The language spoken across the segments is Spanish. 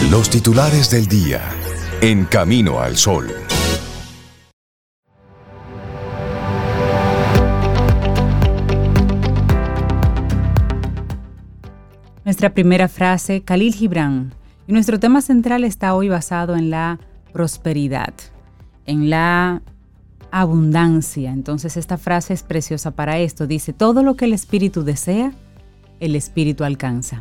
Los titulares del día en Camino al Sol. Nuestra primera frase, Khalil Gibran. Y nuestro tema central está hoy basado en la prosperidad, en la abundancia. Entonces esta frase es preciosa para esto. Dice, todo lo que el espíritu desea, el espíritu alcanza.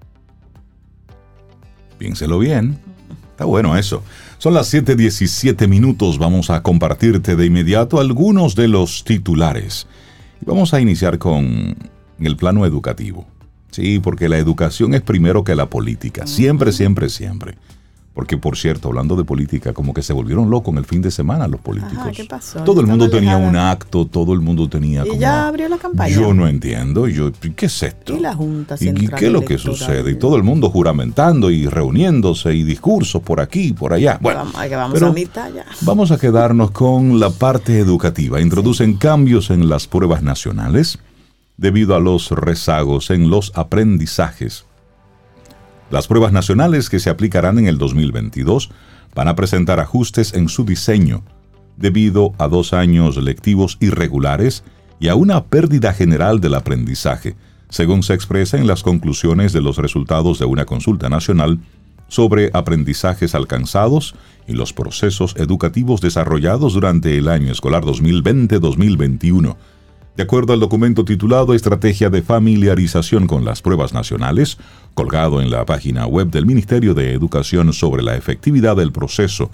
Piénselo bien. Está bueno eso. Son las 7:17. Vamos a compartirte de inmediato algunos de los titulares. Y vamos a iniciar con el plano educativo. Sí, porque la educación es primero que la política. Siempre, siempre, siempre. Porque, por cierto, hablando de política, como que se volvieron locos en el fin de semana los políticos. Ajá, ¿qué pasó? Todo el mundo tenía un acto, todo el mundo tenía y como... ya abrió la campaña. Yo no entiendo. ¿Qué es esto? Y la Junta ¿Y Central qué es lo que sucede? Y todo el mundo juramentando y reuniéndose y discursos por aquí y por allá. Bueno, vamos a mitad ya. Vamos a quedarnos con la parte educativa. Introducen cambios en las pruebas nacionales debido a los rezagos en los aprendizajes. Las pruebas nacionales que se aplicarán en el 2022 van a presentar ajustes en su diseño debido a 2 años lectivos irregulares y a una pérdida general del aprendizaje, según se expresa en las conclusiones de los resultados de una consulta nacional sobre aprendizajes alcanzados y los procesos educativos desarrollados durante el año escolar 2020-2021. De acuerdo al documento titulado Estrategia de Familiarización con las Pruebas Nacionales, colgado en la página web del Ministerio de Educación sobre la efectividad del proceso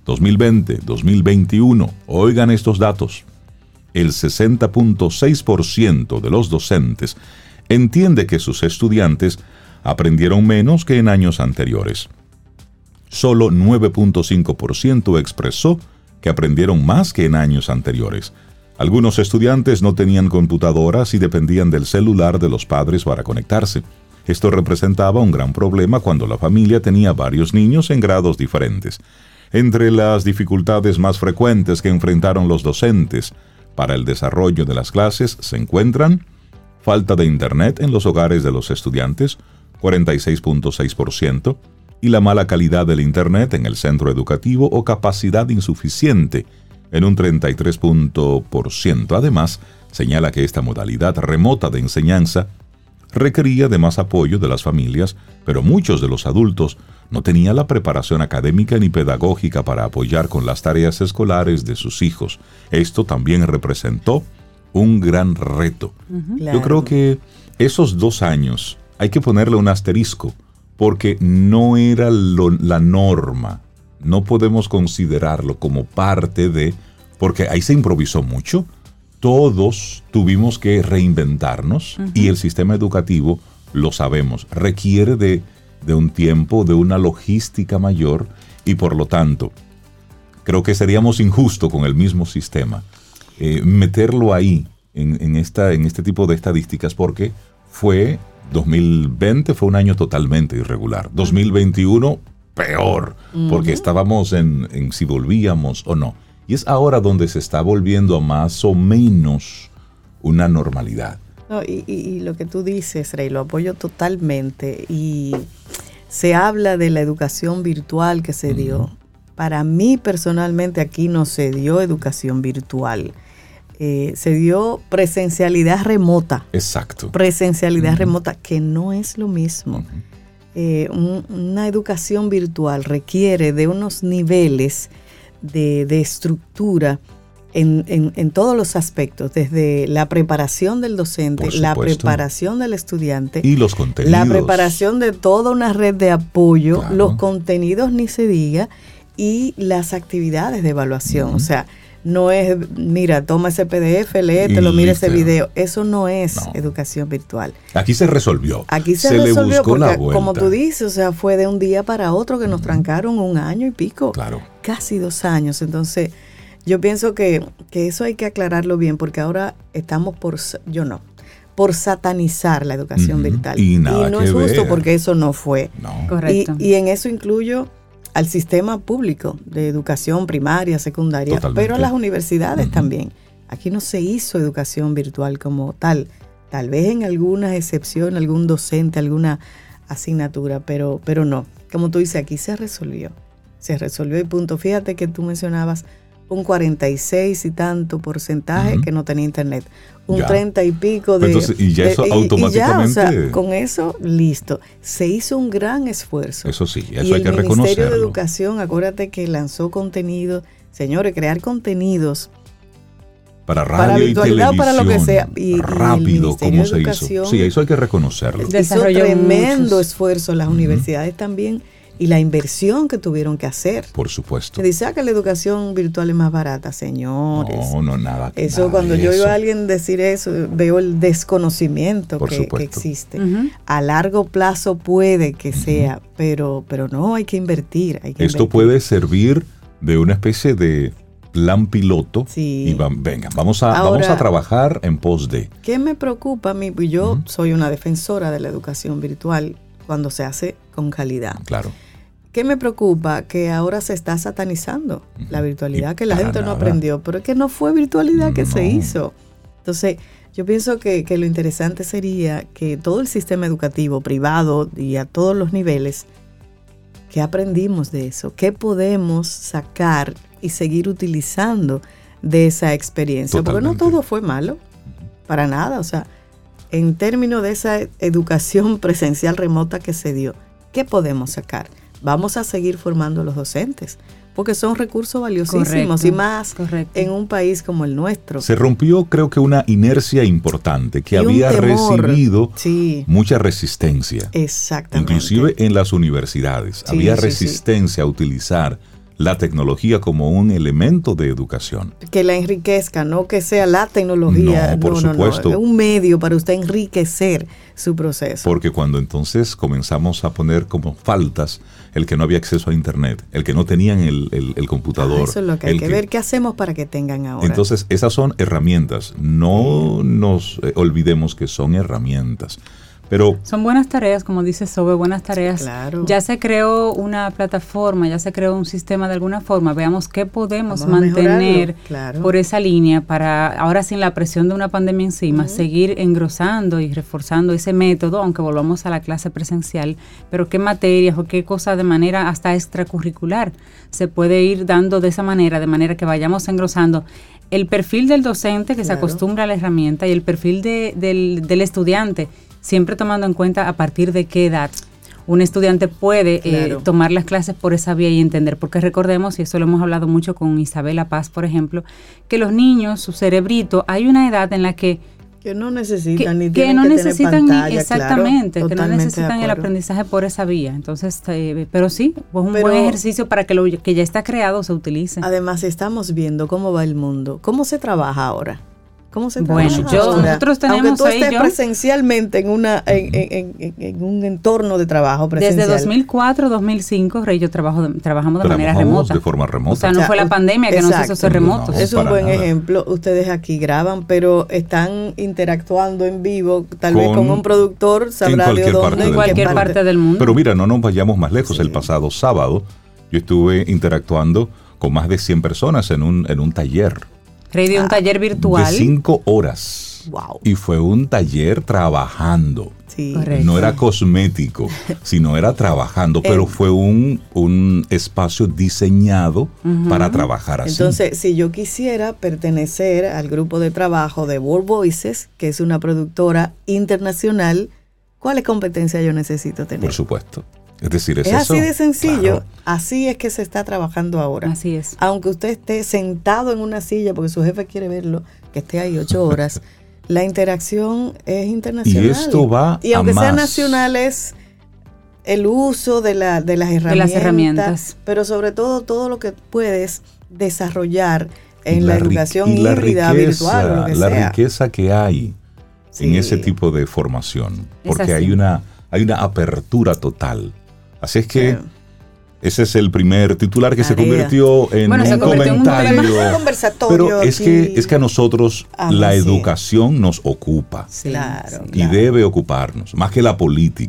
2020-2021, oigan estos datos. El 60.6% de los docentes entiende que sus estudiantes aprendieron menos que en años anteriores. Solo 9.5% expresó que aprendieron más que en años anteriores. Algunos estudiantes no tenían computadoras y dependían del celular de los padres para conectarse. Esto representaba un gran problema cuando la familia tenía varios niños en grados diferentes. Entre las dificultades más frecuentes que enfrentaron los docentes para el desarrollo de las clases se encuentran falta de internet en los hogares de los estudiantes, 46.6%, y la mala calidad del internet en el centro educativo o capacidad insuficiente, en un 33%. Además, señala que esta modalidad remota de enseñanza requería de más apoyo de las familias, pero muchos de los adultos no tenían la preparación académica ni pedagógica para apoyar con las tareas escolares de sus hijos. Esto también representó un gran reto. Claro. Yo creo que esos 2 años hay que ponerle un asterisco, porque no era la norma. No podemos considerarlo como parte de... Porque ahí se improvisó mucho. Todos tuvimos que reinventarnos y el sistema educativo, lo sabemos, requiere de un tiempo, de una logística mayor y por lo tanto, creo que seríamos injustos con el mismo sistema meterlo ahí en este tipo de estadísticas porque 2020 fue un año totalmente irregular. 2021 peor, porque estábamos en si volvíamos o no. Y es ahora donde se está volviendo a más o menos una normalidad. No, y lo que tú dices, Rey, lo apoyo totalmente. Y se habla de la educación virtual que se dio. Para mí, personalmente, aquí no se dio educación virtual. Se dio presencialidad remota. Exacto. Presencialidad remota, que no es lo mismo. Una educación virtual requiere de unos niveles de estructura en todos los aspectos, desde la preparación del docente, la preparación del estudiante y los contenidos, la preparación de toda una red de apoyo, claro, los contenidos ni se diga, y las actividades de evaluación. O sea, no es, mira, toma ese PDF, léetelo, mira ese video. Eso no es educación virtual. Aquí se resolvió. Aquí se resolvió le buscó porque, la vuelta. Como tú dices, o sea, fue de un día para otro que nos trancaron 1 año y pico. Claro. Casi 2 años. Entonces, yo pienso que eso hay que aclararlo bien, porque ahora estamos por satanizar la educación virtual. Y no es justo porque eso no fue. No. Correcto. Y en eso incluyo al sistema público de educación primaria, secundaria, pero a las universidades también. Aquí no se hizo educación virtual como tal. Tal vez en alguna excepción, algún docente, alguna asignatura, pero no. Como tú dices, aquí se resolvió y punto. Fíjate que tú mencionabas un 46 y tanto porcentaje que no tenía internet, un ya. 30 y pico de... Entonces, y ya eso automáticamente... Y ya, o sea, con eso, listo. Se hizo un gran esfuerzo. Eso sí, eso y hay que reconocerlo. El Ministerio de Educación, acuérdate que lanzó contenido, señores, crear contenidos para radio y televisión, para lo que sea. rápido, como se hizo. Sí, eso hay que reconocerlo. Hizo tremendo esfuerzo las universidades también, y la inversión que tuvieron que hacer. Por supuesto. Se dice que la educación virtual es más barata, señores. No, nada. Eso, nada cuando yo eso. oigo a alguien decir eso, veo el desconocimiento que existe. A largo plazo puede que sea, pero no, hay que invertir. Esto puede servir de una especie de plan piloto. Sí. Y vamos a trabajar en pos de. ¿Qué me preocupa a mí? Pues yo soy una defensora de la educación virtual cuando se hace con calidad. Claro. ¿Qué me preocupa? Que ahora se está satanizando la virtualidad, que la gente no aprendió, pero es que no fue virtualidad que se hizo. Entonces, yo pienso que lo interesante sería que todo el sistema educativo privado y a todos los niveles, ¿qué aprendimos de eso? ¿Qué podemos sacar y seguir utilizando de esa experiencia? Totalmente. Porque no todo fue malo, para nada. O sea, en términos de esa educación presencial remota que se dio, ¿qué podemos sacar? Vamos a seguir formando a los docentes, porque son recursos valiosísimos. Correcto, y más en un país como el nuestro. Se rompió, creo que, una inercia importante que había recibido mucha resistencia. Exactamente. Inclusive en las universidades. Había resistencia a utilizar la tecnología como un elemento de educación. Que la enriquezca, no que sea la tecnología. No, por supuesto. Es un medio para usted enriquecer su proceso. Porque cuando entonces comenzamos a poner como faltas el que no había acceso a internet, el que no tenían el computador. Eso es lo que hay que ver. ¿Qué hacemos para que tengan ahora? Entonces, esas son herramientas. No nos olvidemos que son herramientas. Pero son buenas tareas, como dice Sobe, buenas tareas. Claro. Ya se creó una plataforma, ya se creó un sistema de alguna forma. Veamos qué podemos mantener por esa línea para, ahora sin la presión de una pandemia encima, seguir engrosando y reforzando ese método, aunque volvamos a la clase presencial. Pero qué materias o qué cosas de manera hasta extracurricular se puede ir dando de esa manera, de manera que vayamos engrosando el perfil del docente que se acostumbra a la herramienta y el perfil del estudiante, siempre tomando en cuenta a partir de qué edad un estudiante puede tomar las clases por esa vía y entender. Porque recordemos, y eso lo hemos hablado mucho con Isabela Paz, por ejemplo, que los niños, su cerebrito, hay una edad en la que no necesitan ni que no necesitan pantalla, exactamente, claro, que no necesitan el aprendizaje por esa vía. Entonces, pero sí, pues un buen ejercicio para que lo que ya está creado se utilice. Además, estamos viendo cómo va el mundo, cómo se trabaja ahora. ¿Cómo se bueno, nosotros tenemos aunque tú estés presencialmente en un entorno de trabajo presencial. Desde 2004, 2005, Rey, yo trabajamos de manera remota. De forma remota. O sea, no fue la pandemia que nos hizo ser remotos. Es un buen ejemplo. Ustedes aquí graban, pero están interactuando en vivo, tal vez con un productor, sabrá de dónde. En cualquier parte del mundo. Pero mira, no nos vayamos más lejos. El pasado sábado yo estuve interactuando con más de 100 personas en un taller. De un taller virtual. De 5 horas. Wow. Y fue un taller trabajando. Sí. No era cosmético, sino era trabajando, pero fue un espacio diseñado para trabajar así. Entonces, si yo quisiera pertenecer al grupo de trabajo de World Voices, que es una productora internacional, ¿cuáles competencias yo necesito tener? Por supuesto. Es decir, es así de sencillo. Claro. Así es que se está trabajando ahora. Así es. Aunque usted esté sentado en una silla porque su jefe quiere verlo, que esté ahí 8 horas, la interacción es internacional. Y esto va y aunque a sea más. nacional, es el uso de las herramientas. Pero sobre todo lo que puedes desarrollar en la educación híbrida, virtual o lo que la sea. riqueza que hay en ese tipo de formación. Porque hay una apertura total. Así es que ese es el primer titular que se convirtió en un comentario. Pero es que a nosotros la educación nos ocupa. Claro. Y debe ocuparnos, más que la política.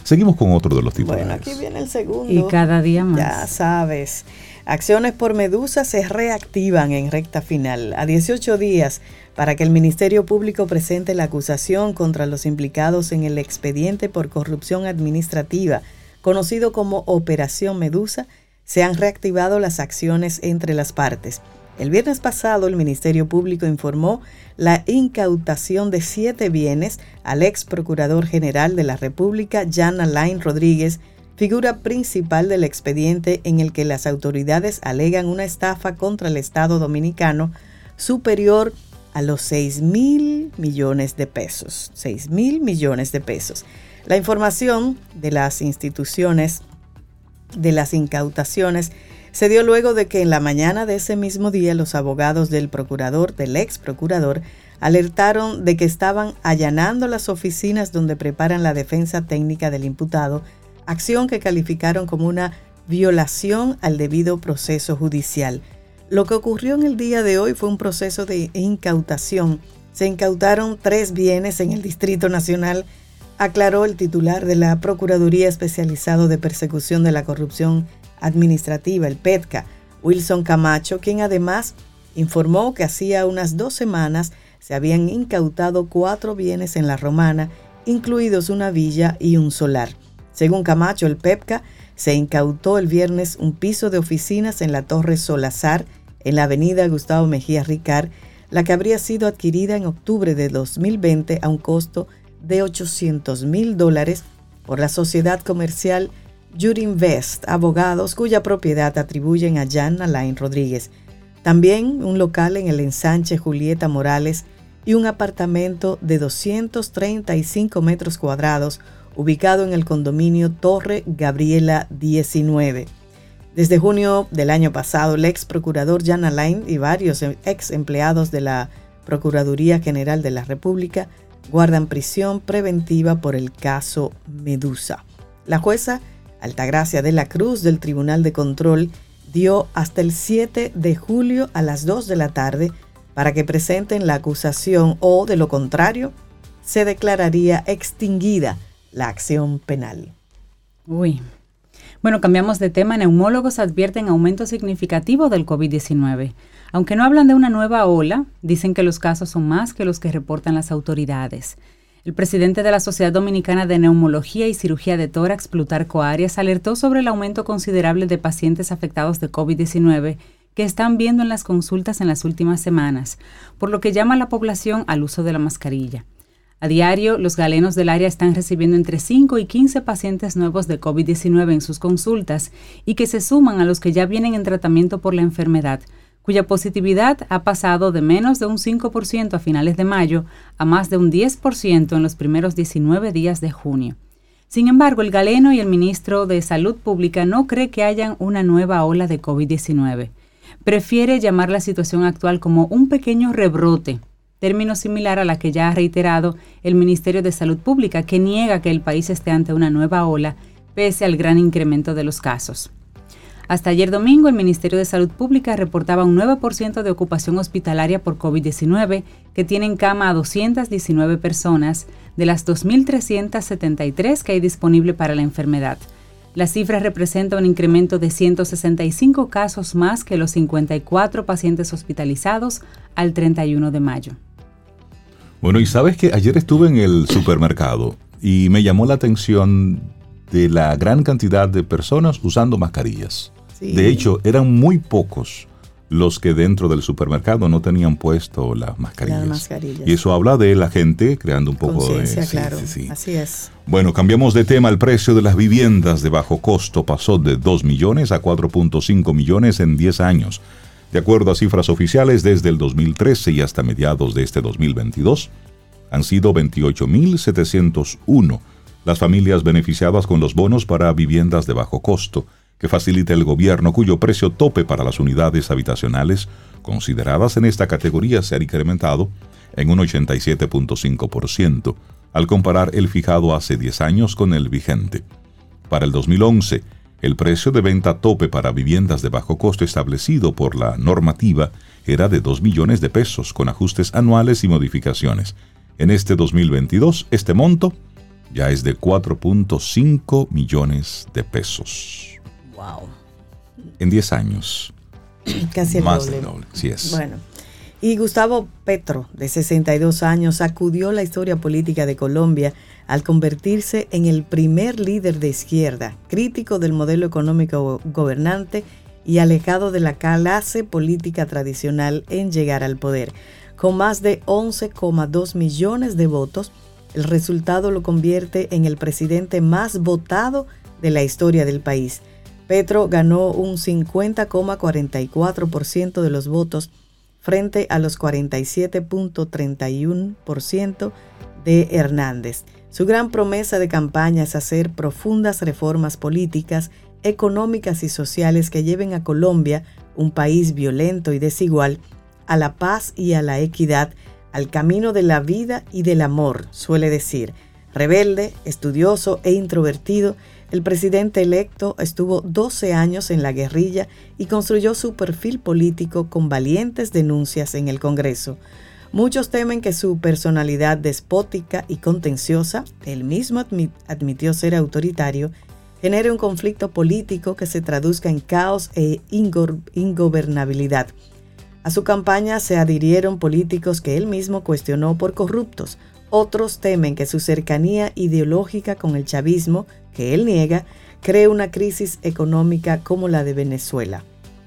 Seguimos con otro de los titulares. Bueno, aquí viene el segundo. Y cada día más. Ya sabes. Acciones por Medusa se reactivan en recta final. A 18 días para que el Ministerio Público presente la acusación contra los implicados en el expediente por corrupción administrativa, conocido como Operación Medusa, se han reactivado las acciones entre las partes. El viernes pasado, el Ministerio Público informó la incautación de 7 bienes al ex Procurador General de la República, Jan Alain Rodríguez, figura principal del expediente en el que las autoridades alegan una estafa contra el Estado dominicano superior a los 6,000 millones de pesos. 6,000 millones de pesos. La información de las instituciones de las incautaciones se dio luego de que en la mañana de ese mismo día los abogados del ex procurador, alertaron de que estaban allanando las oficinas donde preparan la defensa técnica del imputado, acción que calificaron como una violación al debido proceso judicial. Lo que ocurrió en el día de hoy fue un proceso de incautación. Se incautaron 3 bienes en el Distrito Nacional, aclaró el titular de la Procuraduría Especializado de Persecución de la Corrupción Administrativa, el PETCA, Wilson Camacho, quien además informó que hacía unas 2 semanas se habían incautado 4 bienes en La Romana, incluidos una villa y un solar. Según Camacho, el PETCA se incautó el viernes un piso de oficinas en la Torre Solazar, en la avenida Gustavo Mejía Ricard, la que habría sido adquirida en octubre de 2020 a un costo de $800,000 por la sociedad comercial Jurinvest, abogados cuya propiedad atribuyen a Jan Alain Rodríguez. También un local en el ensanche Julieta Morales y un apartamento de 235 metros cuadrados ubicado en el condominio Torre Gabriela 19. Desde junio del año pasado, el ex procurador Jan Alain y varios ex empleados de la Procuraduría General de la República guardan prisión preventiva por el caso Medusa. La jueza Altagracia de la Cruz del Tribunal de Control dio hasta el 7 de julio a las 2 de la tarde para que presenten la acusación o, de lo contrario, se declararía extinguida la acción penal. Uy. Bueno, cambiamos de tema. Neumólogos advierten aumento significativo del COVID-19. Aunque no hablan de una nueva ola, dicen que los casos son más que los que reportan las autoridades. El presidente de la Sociedad Dominicana de Neumología y Cirugía de Tórax, Plutarco Arias, alertó sobre el aumento considerable de pacientes afectados de COVID-19 que están viendo en las consultas en las últimas semanas, por lo que llama a la población al uso de la mascarilla. A diario, los galenos del área están recibiendo entre 5 y 15 pacientes nuevos de COVID-19 en sus consultas y que se suman a los que ya vienen en tratamiento por la enfermedad, cuya positividad ha pasado de menos de un 5% a finales de mayo a más de un 10% en los primeros 19 días de junio. Sin embargo, el galeno y el ministro de Salud Pública no cree que haya una nueva ola de COVID-19. Prefiere llamar la situación actual como un pequeño rebrote, término similar a la que ya ha reiterado el Ministerio de Salud Pública, que niega que el país esté ante una nueva ola, pese al gran incremento de los casos. Hasta ayer domingo, el Ministerio de Salud Pública reportaba un 9% de ocupación hospitalaria por COVID-19, que tiene en cama a 219 personas, de las 2.373 que hay disponible para la enfermedad. La cifra representa un incremento de 165 casos más que los 54 pacientes hospitalizados al 31 de mayo. Bueno, y sabes que ayer estuve en el supermercado y me llamó la atención de la gran cantidad de personas usando mascarillas. Sí. De hecho, eran muy pocos los que dentro del supermercado no tenían puesto las mascarillas. Y eso habla de la gente creando un poco de... Claro, sí. Así es. Bueno, cambiamos de tema. El precio de las viviendas de bajo costo pasó de 2 millones a 4.5 millones en 10 años. De acuerdo a cifras oficiales, desde el 2013 y hasta mediados de este 2022, han sido 28.701 las familias beneficiadas con los bonos para viviendas de bajo costo, que facilita el gobierno, cuyo precio tope para las unidades habitacionales consideradas en esta categoría se ha incrementado en un 87.5%, al comparar el fijado hace 10 años con el vigente. Para el 2011, el precio de venta tope para viviendas de bajo costo establecido por la normativa era de 2 millones de pesos, con ajustes anuales y modificaciones. En este 2022, este monto ya es de 4.5 millones de pesos. Wow. En 10 años. Casi el más doble. del doble. Sí es. Bueno. Y Gustavo Petro, de 62 años, sacudió la historia política de Colombia al convertirse en el primer líder de izquierda, crítico del modelo económico gobernante y alejado de la clase política tradicional en llegar al poder. Con más de 11,2 millones de votos, el resultado lo convierte en el presidente más votado de la historia del país. Petro ganó un 50,44% de los votos frente a los 47,31% de Hernández. Su gran promesa de campaña es hacer profundas reformas políticas, económicas y sociales que lleven a Colombia, un país violento y desigual, a la paz y a la equidad, al camino de la vida y del amor, suele decir. Rebelde, estudioso e introvertido, el presidente electo estuvo 12 años en la guerrilla y construyó su perfil político con valientes denuncias en el Congreso. Muchos temen que su personalidad despótica y contenciosa, él mismo admitió ser autoritario, genere un conflicto político que se traduzca en caos e ingobernabilidad. A su campaña se adhirieron políticos que él mismo cuestionó por corruptos. Otros temen que su cercanía ideológica con el chavismo, que él niega, cree una crisis económica como la de Venezuela.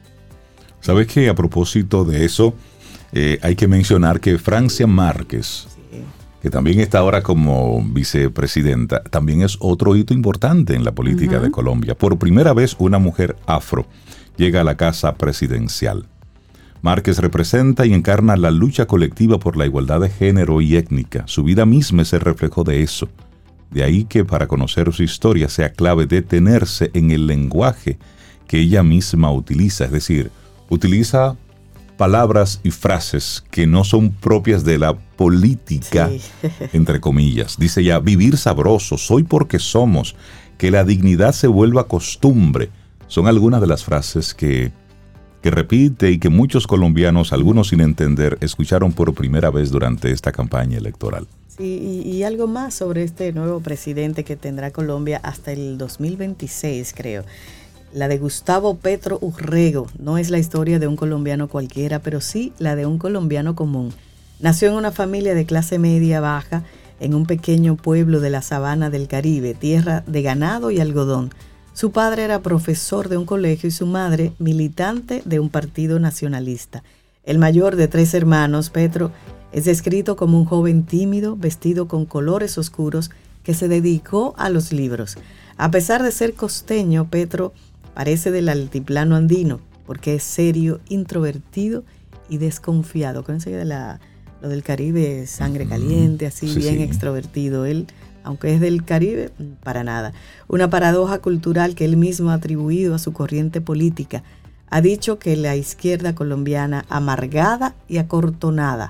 ¿Sabes qué? A propósito de eso, hay que mencionar que Francia Márquez, que también está ahora como vicepresidenta, también es otro hito importante en la política de Colombia. Por primera vez, una mujer afro llega a la casa presidencial. Márquez representa y encarna la lucha colectiva por la igualdad de género y étnica. Su vida misma es el reflejo de eso. De ahí que para conocer su historia sea clave detenerse en el lenguaje que ella misma utiliza. Es decir, utiliza palabras y frases que no son propias de la política, sí. Entre comillas. Dice ella, vivir sabroso, soy porque somos, que la dignidad se vuelva costumbre. Son algunas de las frases que repite y que muchos colombianos, algunos sin entender, escucharon por primera vez durante esta campaña electoral. Sí, y algo más sobre este nuevo presidente que tendrá Colombia hasta el 2026, creo. La de Gustavo Petro Urrego no es la historia de un colombiano cualquiera, pero sí la de un colombiano común. Nació en una familia de clase media baja en un pequeño pueblo de la sabana del Caribe, tierra de ganado y algodón. Su padre era profesor de un colegio y su madre militante de un partido nacionalista. El mayor de 3 hermanos, Petro, es descrito como un joven tímido, vestido con colores oscuros, que se dedicó a los libros. A pesar de ser costeño, Petro parece del altiplano andino, porque es serio, introvertido y desconfiado. Acuérdense de lo del Caribe, sangre caliente, así sí, bien extrovertido. Él, aunque es del Caribe, para nada. Una paradoja cultural que él mismo ha atribuido a su corriente política. Ha dicho que la izquierda colombiana, amargada y acartonada,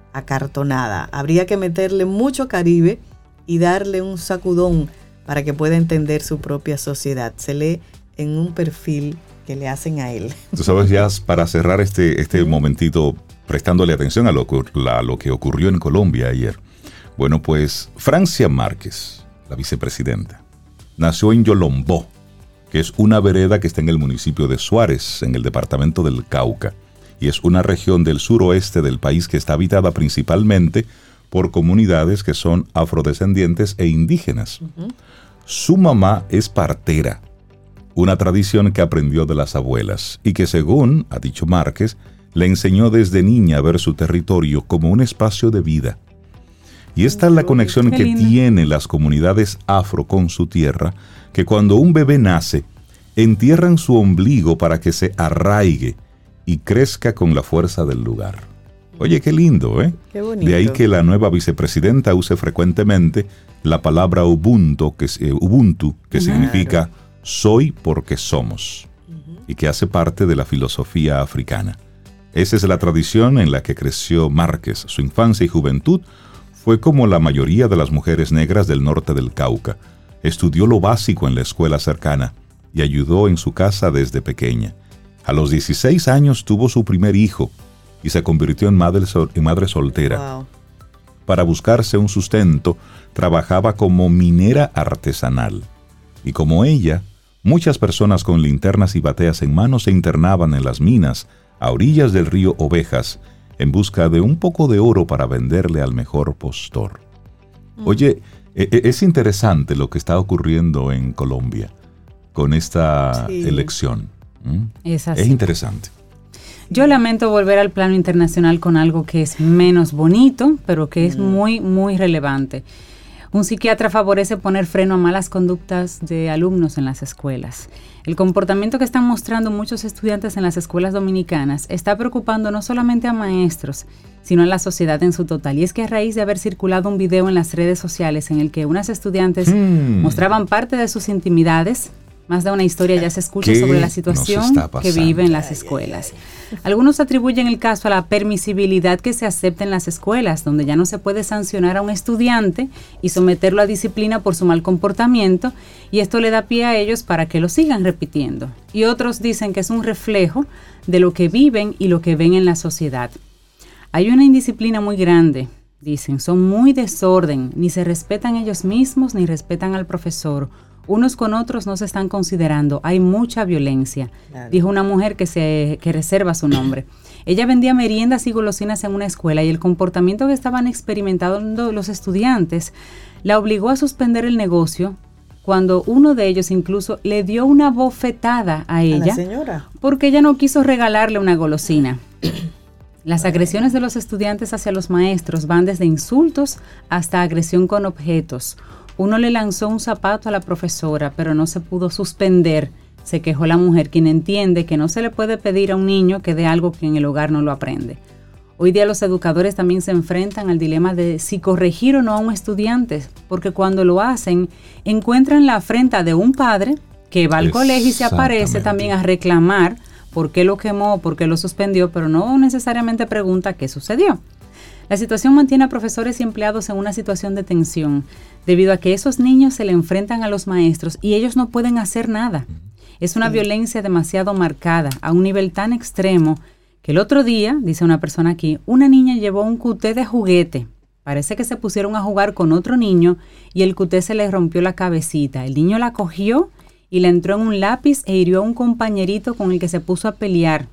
habría que meterle mucho Caribe y darle un sacudón para que pueda entender su propia sociedad. Se lee en un perfil que le hacen a él. Tú sabes, ya para cerrar este momentito, prestándole atención a lo que ocurrió en Colombia ayer. Bueno, pues Francia Márquez, la vicepresidenta, nació en Yolombó, que es una vereda que está en el municipio de Suárez, en el departamento del Cauca, y es una región del suroeste del país que está habitada principalmente por comunidades que son afrodescendientes e indígenas. Su mamá es partera, una tradición que aprendió de las abuelas y que, según ha dicho Márquez, le enseñó desde niña a ver su territorio como un espacio de vida. Y esta es la conexión que tienen las comunidades afro con su tierra, que cuando un bebé nace, entierran su ombligo para que se arraigue y crezca con la fuerza del lugar. Oye, qué lindo, ¿eh? Qué bonito. De ahí que la nueva vicepresidenta use frecuentemente la palabra Ubuntu, que significa soy porque somos, y que hace parte de la filosofía africana. Esa es la tradición en la que creció Márquez. Su infancia y juventud fue como la mayoría de las mujeres negras del norte del Cauca. Estudió lo básico en la escuela cercana y ayudó en su casa desde pequeña. A los 16 años tuvo su primer hijo y se convirtió en madre soltera. Wow. para buscarse un sustento, trabajaba como minera artesanal. Y como ella, muchas personas con linternas y bateas en mano se internaban en las minas, a orillas del río Ovejas, en busca de un poco de oro para venderle al mejor postor. Oye, es interesante lo que está ocurriendo en Colombia con esta elección. Es así. Es interesante. Yo lamento volver al plano internacional con algo que es menos bonito, pero que es muy, muy relevante. Un psiquiatra favorece poner freno a malas conductas de alumnos en las escuelas. El comportamiento que están mostrando muchos estudiantes en las escuelas dominicanas está preocupando no solamente a maestros, sino a la sociedad en su total. Y es que a raíz de haber circulado un video en las redes sociales en el que unas estudiantes mostraban parte de sus intimidades, más de una historia ya se escucha sobre la situación que viven las escuelas. Algunos atribuyen el caso a la permisibilidad que se acepta en las escuelas, donde ya no se puede sancionar a un estudiante y someterlo a disciplina por su mal comportamiento, y esto le da pie a ellos para que lo sigan repitiendo. Y otros dicen que es un reflejo de lo que viven y lo que ven en la sociedad. Hay una indisciplina muy grande, dicen, son muy desorden, ni se respetan ellos mismos ni respetan al profesor. Unos con otros no se están considerando, hay mucha violencia, dijo una mujer que reserva su nombre. Ella vendía meriendas y golosinas en una escuela y el comportamiento que estaban experimentando los estudiantes la obligó a suspender el negocio, cuando uno de ellos incluso le dio una bofetada a ella, la señora, porque ella no quiso regalarle una golosina. Las agresiones de los estudiantes hacia los maestros van desde insultos hasta agresión con objetos. Uno le lanzó un zapato a la profesora, pero no se pudo suspender, se quejó la mujer, quien entiende que no se le puede pedir a un niño que dé algo que en el hogar no lo aprende. Hoy día los educadores también se enfrentan al dilema de si corregir o no a un estudiante, porque cuando lo hacen, encuentran la afrenta de un padre que va al colegio y se aparece también a reclamar por qué lo quemó, por qué lo suspendió, pero no necesariamente pregunta qué sucedió. La situación mantiene a profesores y empleados en una situación de tensión, debido a que esos niños se le enfrentan a los maestros y ellos no pueden hacer nada. Es una violencia demasiado marcada, a un nivel tan extremo, que el otro día, dice una persona aquí, una niña llevó un cuté de juguete. Parece que se pusieron a jugar con otro niño y el cuté se le rompió la cabecita. El niño la cogió y le entró en un lápiz e hirió a un compañerito con el que se puso a pelear.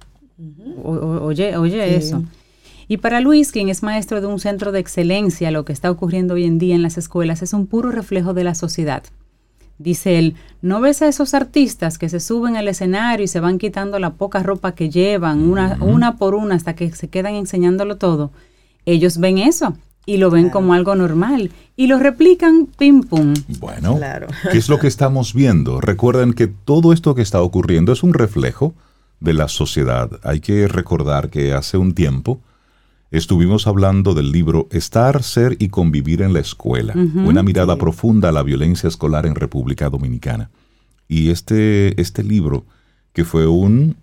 Oye eso. Y para Luis, quien es maestro de un centro de excelencia, lo que está ocurriendo hoy en día en las escuelas es un puro reflejo de la sociedad. Dice él, ¿no ves a esos artistas que se suben al escenario y se van quitando la poca ropa que llevan, una por una, hasta que se quedan enseñándolo todo? Ellos ven eso y lo ven como algo normal y lo replican pim pum. Bueno, ¿qué es lo que estamos viendo? Recuerden que todo esto que está ocurriendo es un reflejo de la sociedad. Hay que recordar que hace un tiempo estuvimos hablando del libro Estar, Ser y Convivir en la Escuela, una mirada profunda a la violencia escolar en República Dominicana. Y este libro, que fue un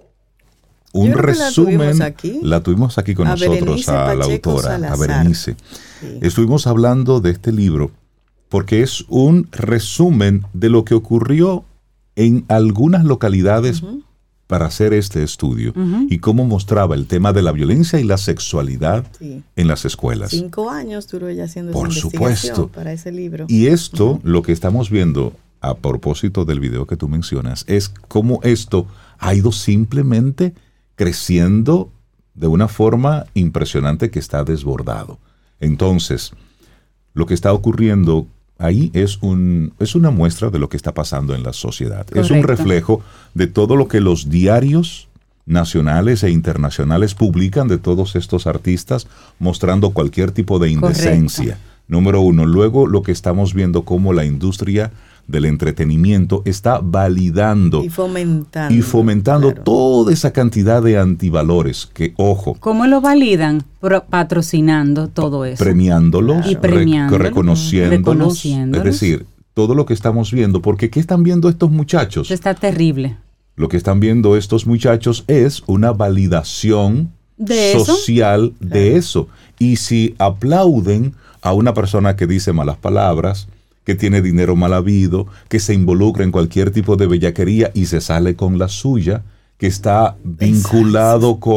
resumen, la tuvimos aquí con nosotros, a la autora, a Berenice. Sí. Estuvimos hablando de este libro porque es un resumen de lo que ocurrió en algunas localidades para hacer este estudio y cómo mostraba el tema de la violencia y la sexualidad en las escuelas. 5 años duró ella haciendo esa investigación para ese libro. Y esto, lo que estamos viendo a propósito del video que tú mencionas, es cómo esto ha ido simplemente creciendo de una forma impresionante que está desbordado. Entonces, lo que está ocurriendo ahí es una muestra de lo que está pasando en la sociedad. Correcto. Es un reflejo de todo lo que los diarios nacionales e internacionales publican de todos estos artistas mostrando cualquier tipo de indecencia. Correcto. Número uno. Luego, lo que estamos viendo como la industria del entretenimiento está validando y fomentando toda esa cantidad de antivalores que, ojo. ¿Cómo lo validan? Patrocinando todo eso. Premiándolos, reconociéndolos. Es decir, todo lo que estamos viendo, porque ¿qué están viendo estos muchachos? Está terrible. Lo que están viendo estos muchachos es una validación social de eso. Y si aplauden a una persona que dice malas palabras, que tiene dinero mal habido, que se involucra en cualquier tipo de bellaquería y se sale con la suya, que está vinculado con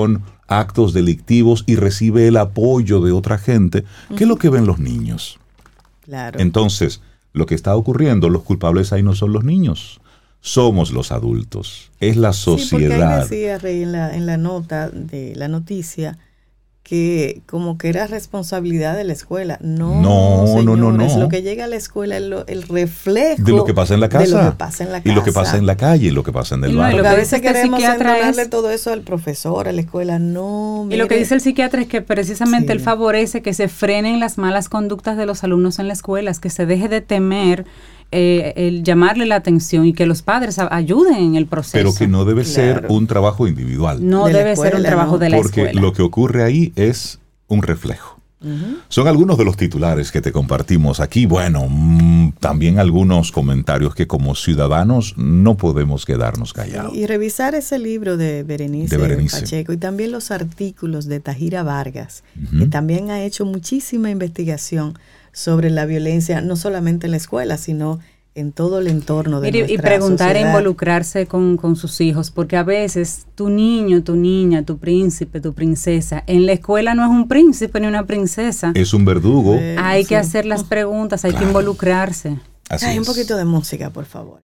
actos delictivos y recibe el apoyo de otra gente, ¿qué es lo que ven los niños? Claro. Entonces, lo que está ocurriendo, los culpables ahí no son los niños, somos los adultos, es la sociedad. Sí, porque ahí decía, Rey, en la nota de la noticia, que como que era responsabilidad de la escuela. No, señores, lo que llega a la escuela es el reflejo de lo que pasa en la casa, de lo que pasa en la casa. Y lo que pasa en la calle, y lo que pasa en el barrio. Porque a veces queremos entrenarle todo eso al profesor, a la escuela. No, mire. Y lo que dice el psiquiatra es que precisamente él favorece que se frenen las malas conductas de los alumnos en la escuela, es que se deje de temer el llamarle la atención y que los padres ayuden en el proceso. Pero que no debe ser un trabajo individual. No debe ser un trabajo de la escuela. Porque lo que ocurre ahí es un reflejo. Son algunos de los titulares que te compartimos aquí. Bueno, también algunos comentarios que como ciudadanos no podemos quedarnos callados. Y revisar ese libro de Berenice Pacheco y también los artículos de Tajira Vargas, que también ha hecho muchísima investigación sobre la violencia, no solamente en la escuela, sino en todo el entorno de nuestra y preguntar sociedad. E involucrarse con sus hijos, porque a veces tu niño, tu niña, tu príncipe, tu princesa, en la escuela no es un príncipe ni una princesa. Es un verdugo. Hay que hacer las preguntas, hay que involucrarse. Hay un poquito de música, por favor.